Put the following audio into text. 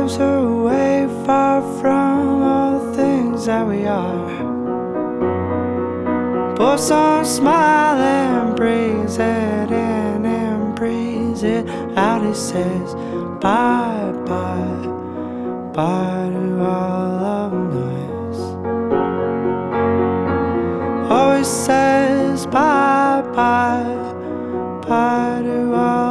moves her way far from all the things that we are. Both on smile and breathes it in and breathes it out. He says bye bye, bye to all of noise. Always says bye bye, bye to all